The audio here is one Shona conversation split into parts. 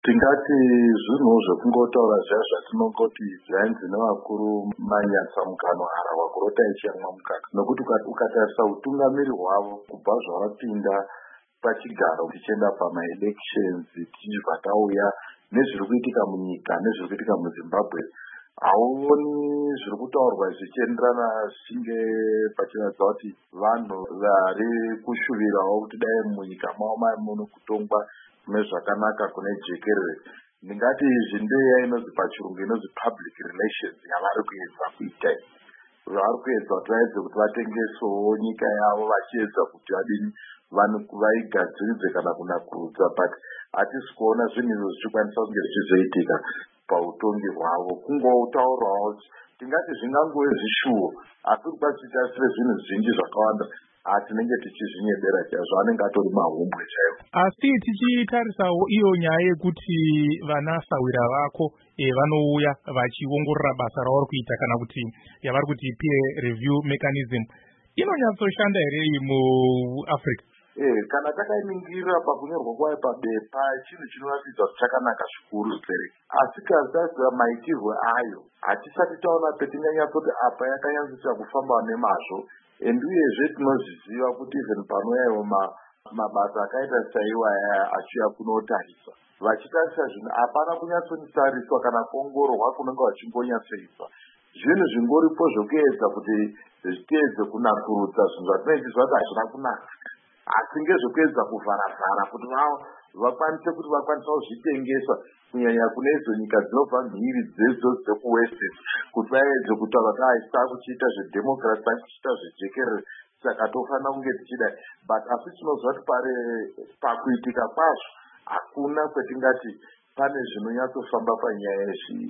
Tingati zvinhu zvekungotaura zviya zvatinongoti zvainzi nevakuru manyatsamukano harahwa kurota ichiyamwa mukaka. Nokuti ukatarisa utungamiri hwavo kubva zvavapinda pachigaro tichienda pamaelections tichibva tauya nezviri kuitika munyika nezviri kuitika muZimbabwe, hauoni zviri kutaurwa zvichienderana zvichinge pachiratidza kuti vanhu vari kushuvirawo kuti dai munyika mavo muno kutongwa kune zvakanaka kune jekerere. Ndingati izvi ndeya inonzi pachirungu inonzi public relations yavari kuedza kuita. Vari kuedza kuti vaedze kuti vatengesewo nyika yavo vachiedza kuti vadini vaigadziridze kana kunakurudza, but hatisi kuona zvinhu izvo zvichikwanisa kunge zvichizoitika pautongi hwavo. Kungotaurawo tingati zvingangove zvishuwo asi kubatsitarisire zvinhu zvinji zvakawanda tinenge tichizvinyebera chaizvo, anenge atori mahumbwe chaivo. Asi tichitarisawo iyo nyaya yekuti vana sawira vako vanouya vachiongorora basa ravari kuita kana kuti yavari kuti peer review mechanism inonyatsoshanda here muAfrica? Kana takainingira pakunyorwa kwayo pabepa chinhu chinoratidza kuti chakanaka zvikuru zvibereki, asi kazitarisa maitirwo ayo hatisati taona petinganyatsoti apa yakanyatsoita kufamba nemazvo. Uyezve tinozviziva kuti even panouyawo mabasa akaita saiwaya achiuya kunotarisa, vachitarisa zvinhu hapana kunyatsotariswa kana kuongororwa kunenge vachimbonyatsoiswa. Zvinhu zvingoripo zvokuedza kuti zviteedze kunakurudza zvinhu zvatinenge zvati hazvina kunaka, asi ngezvekuedza kuvharavhara kuti vakwanise kuti vakwanisa kuzvitengesa kunyanya kune idzo nyika dzinobva mhiri dzekuwest, kuti vaedze kutaura kuti haisi takuchiita zvedhemokirasi, takuchiita zvejekerere, saka tofanira kunge tichidai. But asi tinozwa kuti pakuitika kwazvo hakuna kwetingati pane zvinonyatsofamba panyaya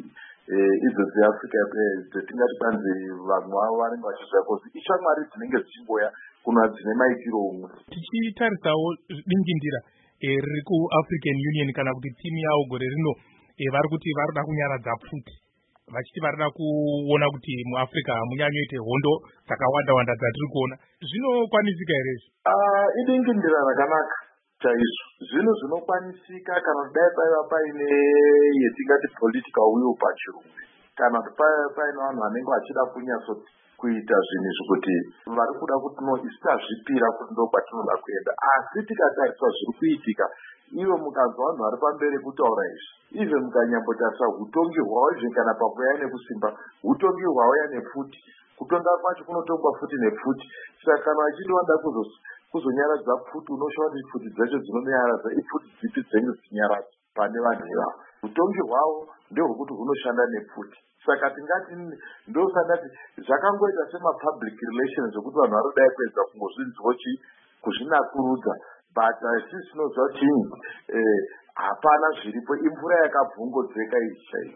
idzo dzeAfrica dzetingati kwanzi vamwe vavo vanenge vachiziva kuti ishamwari dzinenge dzichingoya kuna dzine maitiro umwe. Tichitarisawo dingindira riri kuAfrican Union kana kuti timu yavo gore rino vari kuti varida kunyaradza pfuti, vachiti varida kuona kuti muAfrica hamunyanyoite hondo dzakawanda dzatiri kuona. Zvinokwanisika here izvi? Idingindira rakanaka chaizvo. Zvinhu zvinokwanisika kana kudai paiva paine yetingati political will pachirungu, kana kuti paiva paine vanhu vanenge vachida kunyatso kuita zvinhu izvi kuti vari kuda kuti isitazvipira kuti ndo kwatinoda kuenda. Asi tikatarisa zviri kuitika, ivo mukanzwa vanhu vari pamberi kutaura izvi, izvo mukanyambotarisa utongi hwavo izvi kana pakuya nekusimba, utongi hwauya nepfuti, kutonga kwacho kunotongwa futi nepfuti. Saka kana vachiti vanoda kuzonyaradza pfuti, unoshaura kuti pfuti dzacho dzinonyaradza ipfuti dzipi dzenyu dzinyaradza pane vanhu ivavo. Utongi hwavo ndehwekuti hunoshanda nepfuti. Saka tingati ndosangati zvakangoita semapublic relations zvokuti vanhu varodai kuedza kungozvinzwa kuzvinakurudza, but isi tinozva chinyi hapana zviripo, imvura yakabvungodzeka izvi chaizvo.